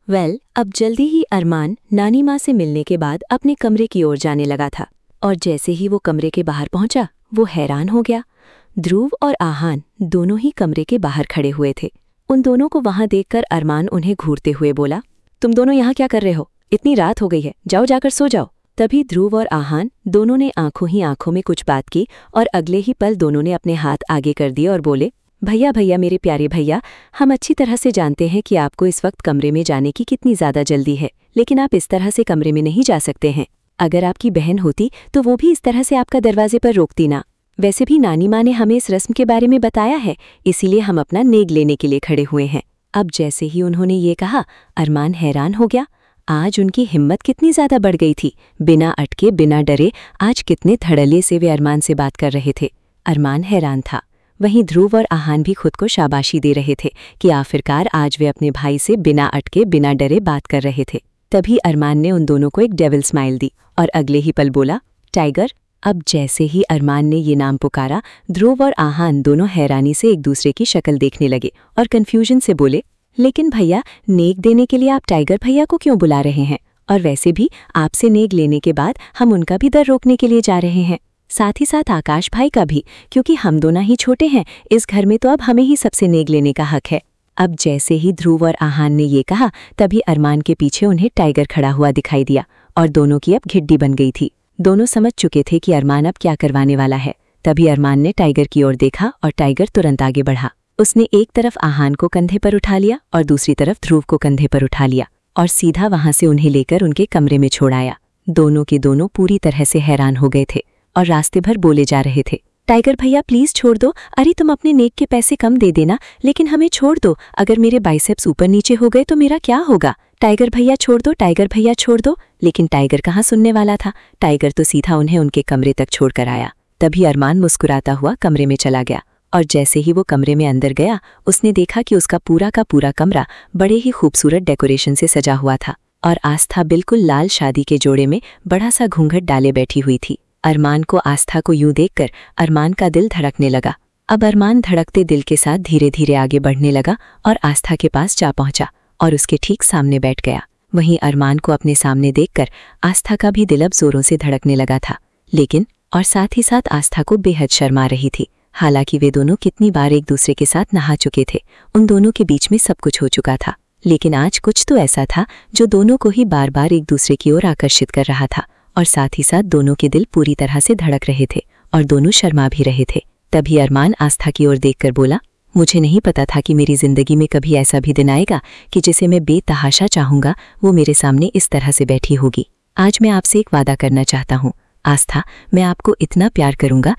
अब जल्दी ही अरमान नानी माँ से मिलने के बाद अपने कमरे की ओर जाने लगा था और जैसे ही वो कमरे के बाहर पहुंचा वो हैरान हो गया। ध्रुव और आहान दोनों ही कमरे के बाहर खड़े हुए थे। उन दोनों को वहां देखकर अरमान उन्हें घूरते हुए बोला, तुम दोनों यहाँ क्या कर रहे हो? इतनी रात हो गई है, जाओ जाकर सो जाओ। तभी ध्रुव और आहान दोनों ने आंखों ही आंखों में कुछ बात की और अगले ही पल दोनों ने अपने हाथ आगे कर दिए और बोले, भैया भैया मेरे प्यारे भैया, हम अच्छी तरह से जानते हैं कि आपको इस वक्त कमरे में जाने की कितनी ज़्यादा जल्दी है, लेकिन आप इस तरह से कमरे में नहीं जा सकते हैं। अगर आपकी बहन होती तो वो भी इस तरह से आपका दरवाजे पर रोकती ना। वैसे भी नानी माँ ने हमें इस रस्म के बारे में बताया है, इसीलिए हम अपना नेग लेने के लिए खड़े हुए हैं। अब जैसे ही उन्होंने ये कहा, अरमान हैरान हो गया। आज उनकी हिम्मत कितनी ज़्यादा बढ़ गई थी। बिना अटके बिना डरे आज कितने धड़ल्ले से वे अरमान से बात कर रहे थे। अरमान हैरान था। वहीं ध्रुव और आहान भी खुद को शाबाशी दे रहे थे कि आखिरकार आज वे अपने भाई से बिना अटके बिना डरे बात कर रहे थे। तभी अरमान ने उन दोनों को एक डेविल स्माइल दी और अगले ही पल बोला, टाइगर। अब जैसे ही अरमान ने ये नाम पुकारा, ध्रुव और आहान दोनों हैरानी से एक दूसरे की शक्ल देखने लगे और कन्फ्यूजन से बोले, लेकिन भैया, नेग देने के लिए आप टाइगर भैया को क्यों बुला रहे हैं? और वैसे भी आपसे नेग लेने के बाद हम उनका भी दर रोकने के लिए जा रहे हैं, साथ ही साथ आकाश भाई का भी, क्योंकि हम दोनों ही छोटे हैं इस घर में, तो अब हमें ही सबसे नेग लेने का हक है। अब जैसे ही ध्रुव और आहान ने ये कहा, तभी अरमान के पीछे उन्हें टाइगर खड़ा हुआ दिखाई दिया और दोनों की अब घिड्डी बन गई थी। दोनों समझ चुके थे कि अरमान अब क्या करवाने वाला है। तभी अरमान ने टाइगर की ओर देखा और टाइगर तुरंत आगे बढ़ा। उसने एक तरफ आहान को कंधे पर उठा लिया और दूसरी तरफ ध्रुव को कंधे पर उठा लिया और सीधा वहां से उन्हें लेकर उनके कमरे में छोड़ आया। दोनों के दोनों पूरी तरह से हैरान हो गए थे और रास्ते भर बोले जा रहे थे, टाइगर भैया प्लीज छोड़ दो। अरे तुम अपने नेक के पैसे कम दे देना, लेकिन हमें छोड़ दो। अगर मेरे बाइसेप्स ऊपर नीचे हो गए तो मेरा क्या होगा? टाइगर भैया छोड़ दो, टाइगर भैया छोड़ दो। लेकिन टाइगर कहाँ सुनने वाला था। टाइगर तो सीधा उन्हें उनके कमरे तक छोड़कर आया। तभी अरमान मुस्कुराता हुआ कमरे में चला गया और जैसे ही वो कमरे में अंदर गया, उसने देखा कि उसका पूरा का पूरा कमरा बड़े ही खूबसूरत डेकोरेशन से सजा हुआ था और आस्था बिल्कुल लाल शादी के जोड़े में बड़ा सा घूंघट डाले बैठी हुई थी। अरमान को आस्था को यूं देखकर अरमान का दिल धड़कने लगा। अब अरमान धड़कते दिल के साथ धीरे धीरे आगे बढ़ने लगा और आस्था के पास जा पहुंचा और उसके ठीक सामने बैठ गया। वहीं अरमान को अपने सामने देखकर आस्था का भी दिल अब जोरों से धड़कने लगा था, लेकिन और साथ ही साथ आस्था को बेहद शर्मा रही थी। हालांकि वे दोनों कितनी बार एक दूसरे के साथ नहा चुके थे, उन दोनों के बीच में सब कुछ हो चुका था, लेकिन आज कुछ तो ऐसा था जो दोनों को ही बार बार एक दूसरे की ओर आकर्षित कर रहा था और साथ ही साथ दोनों के दिल पूरी तरह से धड़क रहे थे और दोनों शर्मा भी रहे थे। तभी अरमान आस्था की ओर देखकर बोला, मुझे नहीं पता था कि मेरी जिंदगी में कभी ऐसा भी दिन आएगा कि जिसे मैं बेतहाशा चाहूंगा वो मेरे सामने इस तरह से बैठी होगी। आज मैं आपसे एक वादा करना चाहता हूँ आस्था, मैं आपको इतना प्यार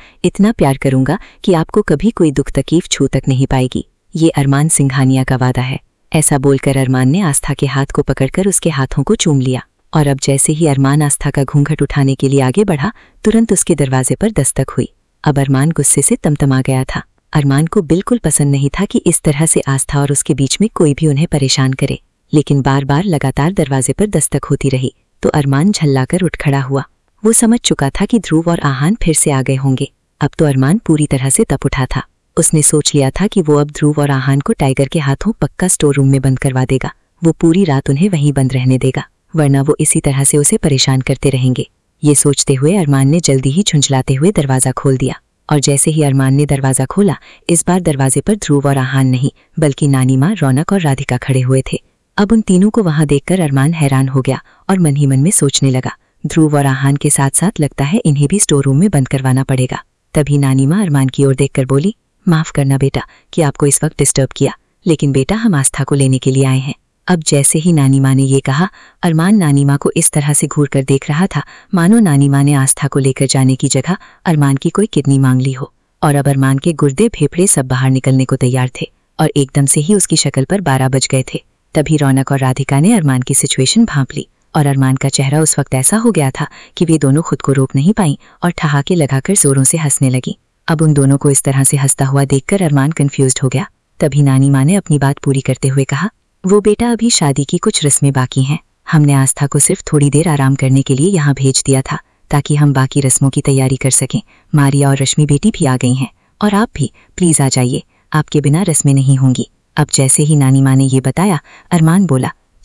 करूंगा कि आपको कभी कोई दुख तकलीफ छू तक नहीं पाएगी। ये अरमान सिंघानिया का वादा है। ऐसा बोलकर अरमान ने आस्था के हाथ को पकड़कर उसके हाथों को चूम लिया और अब जैसे ही अरमान आस्था का घूंघट उठाने के लिए आगे बढ़ा, तुरंत उसके दरवाजे पर दस्तक हुई। अब अरमान गुस्से से तमतमा गया था। अरमान को बिल्कुल पसंद नहीं था कि इस तरह से आस्था और उसके बीच में कोई भी उन्हें परेशान करे, लेकिन बार बार लगातार दरवाजे पर दस्तक होती रही तो अरमान झल्लाकर उठ खड़ा हुआ। वो समझ चुका था कि ध्रुव और आहान फिर से आ गए होंगे। अब तो अरमान पूरी तरह से तप उठा था। उसने सोच लिया था कि वो अब ध्रुव और आहान को टाइगर के हाथों पक्का स्टोर रूम में बंद करवा देगा। वो पूरी रात उन्हें वहीं बंद रहने देगा, वरना वो इसी तरह से उसे परेशान करते रहेंगे। ये सोचते हुए अरमान ने जल्दी ही झुंझलाते हुए दरवाज़ा खोल दिया और जैसे ही अरमान ने दरवाज़ा खोला, इस बार दरवाजे पर ध्रुव और आहान नहीं बल्कि नानी माँ, रौनक और राधिका खड़े हुए थे। अब उन तीनों को वहां देखकर अरमान हैरान हो गया और मन ही मन में सोचने लगा, ध्रुव और आहान के साथ साथ लगता है इन्हें भी स्टोर रूम में बंद करवाना पड़ेगा। तभी नानी माँ अरमान की ओर देखकर बोली, माफ़ करना बेटा कि आपको इस वक्त डिस्टर्ब किया, लेकिन बेटा हम आस्था को लेने के लिए आए हैं। अब जैसे ही नानी माँ ने ये कहा, अरमान नानी माँ को इस तरह से घूर कर देख रहा था मानो नानी माँ ने आस्था को लेकर जाने की जगह अरमान की कोई किडनी मांग ली हो। और अब अरमान के गुर्दे फेफड़े सब बाहर निकलने को तैयार थे और एकदम से ही उसकी शक्ल पर 12 बज गए थे। तभी रौनक और राधिका ने अरमान की सिचुएशन भांप ली और अरमान का चेहरा उस वक्त ऐसा हो गया था कि वे दोनों खुद को रोक नहीं पाई और ठहाके लगाकर जोरों से हंसने लगी। अब उन दोनों को इस तरह से हंसता हुआ देखकर अरमान कंफ्यूज्ड हो गया। तभी नानी माँ ने अपनी बात पूरी करते हुए कहा, वो बेटा अभी शादी की कुछ रस्में बाकी हैं। हमने आस्था को सिर्फ थोड़ी देर आराम करने के लिए यहाँ भेज दिया था ताकि हम बाकी रस्मों की तैयारी कर सकें। मारिया और रश्मि बेटी भी आ गई हैं और आप भी प्लीज आ जाइए, आपके बिना रस्में नहीं होंगी। अब जैसे ही नानी माँ ने ये बताया, अरमान बोला,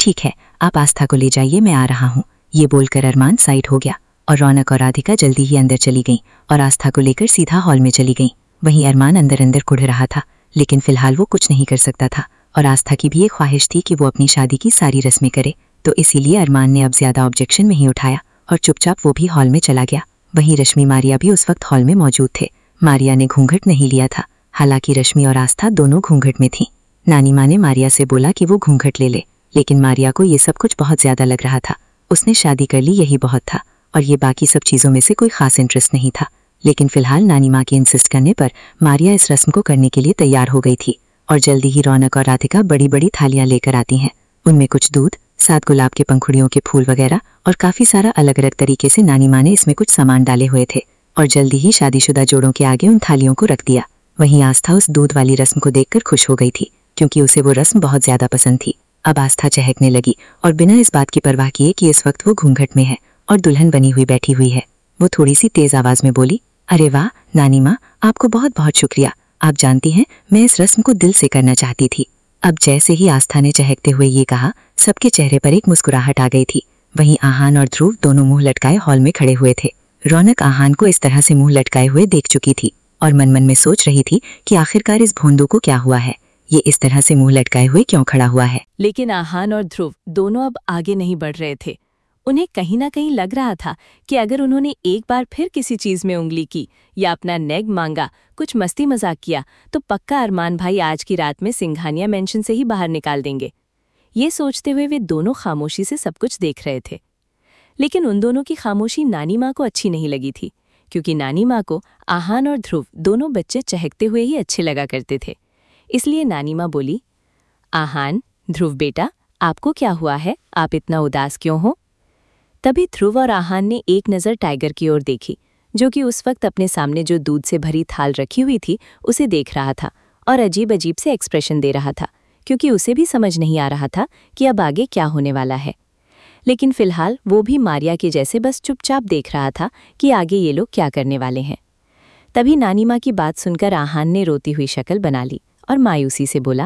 ठीक है, आप आस्था को ले जाइए, मैं आ रहा हूँ। ये बोलकर अरमान साइड हो गया और रौनक और राधिका जल्दी ही अंदर चली गईं और आस्था को लेकर सीधा हॉल में चली गईं। वहीं अरमान अंदर अंदर कुढ़ रहा था, लेकिन फिलहाल वो कुछ नहीं कर सकता था और आस्था की भी एक ख्वाहिश थी कि वो अपनी शादी की सारी रस्में करे, तो इसीलिए अरमान ने अब ज्यादा ऑब्जेक्शन नहीं उठाया और चुपचाप वो भी हॉल में चला गया। वहीं रश्मि मारिया भी उस वक्त हॉल में मौजूद थे। मारिया ने घूंघट नहीं लिया था, हालांकि रश्मि और आस्था दोनों घूंघट में थीं। नानी माँ ने मारिया से बोला कि वो घूंघट ले ले, लेकिन मारिया को ये सब कुछ बहुत ज्यादा लग रहा था। उसने शादी कर ली, यही बहुत था, और ये बाकी सब चीज़ों में से कोई खास इंटरेस्ट नहीं था। लेकिन फिलहाल नानी माँ के इंसिस्ट करने पर मारिया इस रस्म को करने के लिए तैयार हो गई थी और जल्दी ही रौनक और राधिका बड़ी बड़ी थालियां लेकर आती हैं। उनमें कुछ दूध, 7 गुलाब के पंखुड़ियों के फूल वगैरह और काफ़ी सारा अलग अलग तरीके से नानी माँ ने इसमें कुछ सामान डाले हुए थे और जल्दी ही शादीशुदा जोड़ों के आगे उन थालियों को रख दिया। वहीं आस्था उस दूध वाली रस्म को देखकर खुश हो गई थी, क्योंकि उसे वो रस्म बहुत ज़्यादा पसंद थी। अब आस्था चहकने लगी और बिना इस बात की परवाह किए कि इस वक्त वो घूंघट में है और दुल्हन बनी हुई बैठी हुई है, वो थोड़ी सी तेज आवाज में बोली, अरे वाह नानी माँ, आपको बहुत बहुत शुक्रिया। आप जानती हैं, मैं इस रस्म को दिल से करना चाहती थी। अब जैसे ही आस्था ने चहकते हुए ये कहा, सबके चेहरे पर एक मुस्कुराहट आ गई थी। वहीं आहान और ध्रुव दोनों मुंह लटकाए हॉल में खड़े हुए थे। रौनक आहान को इस तरह से मुंह लटकाए हुए देख चुकी थी और मन मन में सोच रही थी कि आखिरकार इस भोंदू को क्या हुआ है, ये इस तरह से मुंह लटकाए हुए क्यों खड़ा हुआ है। लेकिन आहान और ध्रुव दोनों अब आगे नहीं बढ़ रहे थे। उन्हें कहीं ना कहीं लग रहा था कि अगर उन्होंने एक बार फिर किसी चीज में उंगली की या अपना नेग मांगा, कुछ मस्ती मजाक किया, तो पक्का अरमान भाई आज की रात में सिंघानिया मेंशन से ही बाहर निकाल देंगे। ये सोचते हुए वे दोनों खामोशी से सब कुछ देख रहे थे। लेकिन उन दोनों की खामोशी नानी माँ को अच्छी नहीं लगी थी, क्योंकि नानी माँ को आहान और ध्रुव दोनों बच्चे चहकते हुए ही अच्छे लगा करते थे। इसलिए नानी माँ बोली, आहान, ध्रुव बेटा, आपको क्या हुआ है, आप इतना उदास क्यों हो? तभी ध्रुव और आहान ने एक नज़र टाइगर की ओर देखी, जो कि उस वक्त अपने सामने जो दूध से भरी थाल रखी हुई थी उसे देख रहा था और अजीब अजीब से एक्सप्रेशन दे रहा था, क्योंकि उसे भी समझ नहीं आ रहा था कि अब आगे क्या होने वाला है। लेकिन फिलहाल वो भी मारिया के जैसे बस चुपचाप देख रहा था कि आगे ये लोग क्या करने वाले हैं। तभी नानी माँ की बात सुनकर आहान ने रोती हुई शक्ल बना ली और मायूसी से बोला,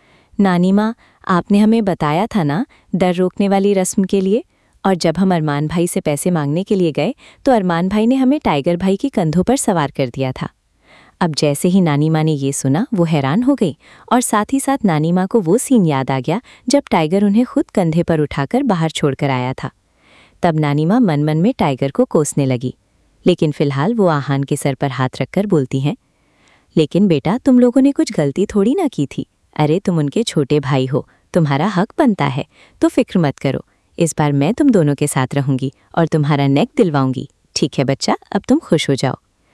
नानी माँ, आपने हमें बताया था ना डर रोकने वाली रस्म के लिए, और जब हम अरमान भाई से पैसे मांगने के लिए गए तो अरमान भाई ने हमें टाइगर भाई के कंधों पर सवार कर दिया था। अब जैसे ही नानी माँ ने ये सुना, वो हैरान हो गई और साथ ही साथ नानी माँ को वो सीन याद आ गया जब टाइगर उन्हें खुद कंधे पर उठाकर बाहर छोड़कर आया था। तब नानी माँ मन मन में टाइगर को कोसने लगी, लेकिन फिलहाल वो आहान के सर पर हाथ रखकर बोलती हैं, लेकिन बेटा, तुम लोगों ने कुछ गलती थोड़ी ना की थी। अरे तुम उनके छोटे भाई हो, तुम्हारा हक बनता है, तो फिक्र मत करो। इस बार मैं तुम दोनों के साथ रहूंगी और तुम्हारा नेक दिलवाऊंगी। ठीक है बच्चा, अब तुम खुश हो जाओ।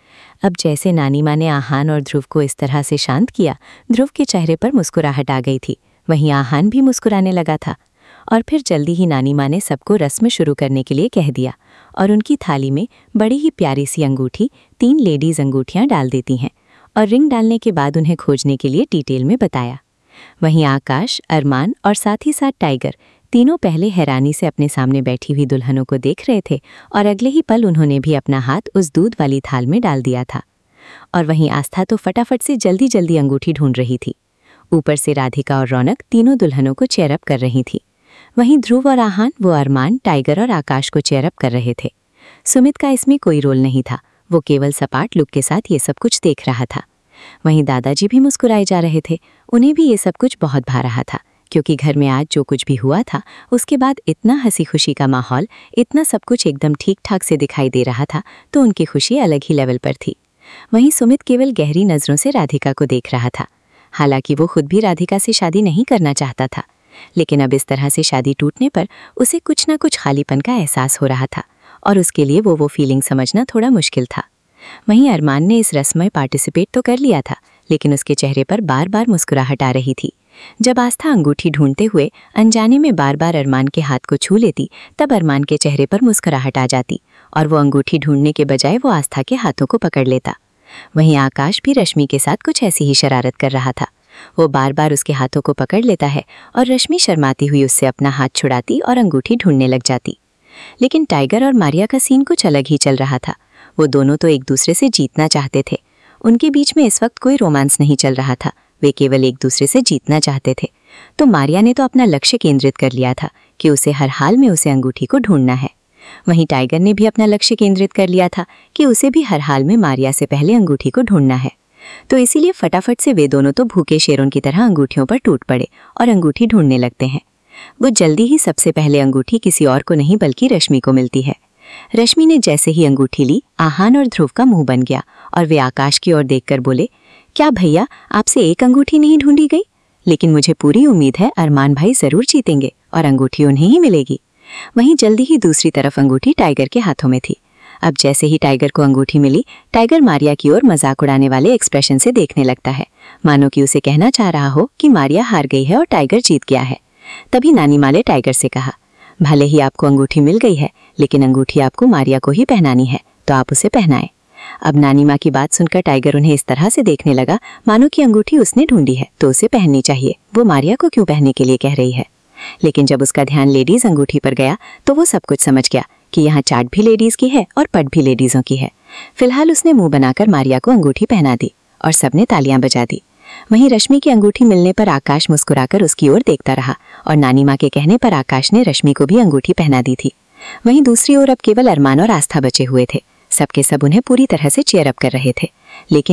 अब जैसे नानी माँ ने आहान और ध्रुव को इस तरह से शांत किया, ध्रुव के चेहरे पर मुस्कुराहट आ गई थी। वहीं आहान भी मुस्कुराने लगा था और फिर जल्दी ही नानी माँ ने सबको रस्म शुरू करने के लिए कह दिया और उनकी थाली में बड़ी ही प्यारी सी अंगूठी 3 लेडीज अंगूठियाँ डाल देती हैं और रिंग डालने के बाद उन्हें खोजने के लिए डिटेल में बताया। वहीं आकाश, अरमान और साथ ही साथ टाइगर तीनों पहले हैरानी से अपने सामने बैठी हुई दुल्हनों को देख रहे थे और अगले ही पल उन्होंने भी अपना हाथ उस दूध वाली थाल में डाल दिया था। और वहीं आस्था तो फटाफट से जल्दी जल्दी अंगूठी ढूंढ रही थी। ऊपर से राधिका और रौनक तीनों दुल्हनों को चेयरअप कर रही थी। वहीं ध्रुव और आहान वो अरमान, टाइगर और आकाश को चेयरअप कर रहे थे। सुमित का इसमें कोई रोल नहीं था, वो केवल सपाट लुक के साथ ये सब कुछ देख रहा था। वहीं दादाजी भी मुस्कुराए जा रहे थे, उन्हें भी ये सब कुछ बहुत भा रहा था, क्योंकि घर में आज जो कुछ भी हुआ था उसके बाद इतना हंसी खुशी का माहौल, इतना सब कुछ एकदम ठीक ठाक से दिखाई दे रहा था, तो उनकी खुशी अलग ही लेवल पर थी। वहीं सुमित केवल गहरी नज़रों से राधिका को देख रहा था। हालांकि वो खुद भी राधिका से शादी नहीं करना चाहता था, लेकिन अब इस तरह से शादी टूटने पर उसे कुछ ना कुछ खालीपन का एहसास हो रहा था और उसके लिए वो फीलिंग समझना थोड़ा मुश्किल था। वहीं अरमान ने इस रस्म में पार्टिसिपेट तो कर लिया था, लेकिन उसके चेहरे पर बार बार मुस्कुराहट आ रही थी। जब आस्था अंगूठी ढूंढते हुए अनजाने में बार बार अरमान के हाथ को छू लेती, तब अरमान के चेहरे पर मुस्कुराहट आ जाती और वो अंगूठी ढूंढने के बजाय वो आस्था के हाथों को पकड़ लेता। वहीं आकाश भी रश्मि के साथ कुछ ऐसी ही शरारत कर रहा था। वो बार बार उसके हाथों को पकड़ लेता है और रश्मि शर्माती हुई उससे अपना हाथ छुड़ाती और अंगूठी ढूंढने लग जाती। लेकिन टाइगर और मारिया का सीन कुछ अलग ही चल रहा था। वो दोनों तो एक दूसरे से जीतना चाहते थे। उनके बीच में इस वक्त कोई रोमांस नहीं चल रहा था, वे केवल एक दूसरे से जीतना चाहते थे। तो मारिया ने तो अपना लक्ष्य केंद्रित कर लिया था कि उसे हर हाल में उसे अंगूठी को ढूंढना है। वहीं टाइगर ने भी अपना लक्ष्य केंद्रित कर लिया था कि उसे भी हर हाल में मारिया से पहले अंगूठी को ढूंढना है। तो इसीलिए फटाफट से वे दोनों तो भूखे शेरों की तरह अंगूठियों पर टूट पड़े और अंगूठी ढूंढने लगते हैं। वो जल्दी ही सबसे पहले अंगूठी किसी और को नहीं बल्कि रश्मि को मिलती है। रश्मि ने जैसे ही अंगूठी ली, आहान और ध्रुव का मुंह बन गया और वे आकाश की ओर देखकर बोले, क्या भैया आपसे एक अंगूठी नहीं ढूंढी गई? लेकिन मुझे पूरी उम्मीद है अरमान भाई जरूर जीतेंगे और अंगूठी उन्हें ही मिलेगी। वहीं जल्दी ही दूसरी तरफ अंगूठी टाइगर के हाथों में थी। अब जैसे ही टाइगर को अंगूठी मिली, टाइगर मारिया की ओर मजाक उड़ाने वाले एक्सप्रेशन से देखने लगता है, मानो कि उसे कहना चाह रहा हो कि मारिया हार गई है और टाइगर जीत गया है। तभी नानी माँ ने टाइगर से कहा, भले ही आपको अंगूठी मिल गई है, लेकिन अंगूठी आपको मारिया को ही पहनानी है, तो आप उसे पहनाएं। अब नानी माँ की बात सुनकर टाइगर उन्हें इस तरह से देखने लगा मानो कि अंगूठी उसने ढूंढी है तो उसे पहननी चाहिए, वो मारिया को क्यों पहनने के लिए कह रही है। लेकिन जब उसका ध्यान लेडीज अंगूठी पर गया तो वो सब कुछ समझ गया कि यहाँ चाट भी लेडीज की है और पट भी लेडीजों की है। फिलहाल उसने मुंह बनाकर मारिया को अंगूठी पहना दी और सबने तालियां बजा दी। वहीं रश्मि की अंगूठी मिलने पर आकाश मुस्कुराकर उसकी ओर देखता रहा और नानी माँ के कहने पर आकाश ने रश्मि को भी अंगूठी पहना दी थी। वहीं दूसरी ओर अब केवल अरमान और आस्था बचे हुए थे। सबके सब उन्हें पूरी तरह से चीयर अप कर रहे थे। लेकिन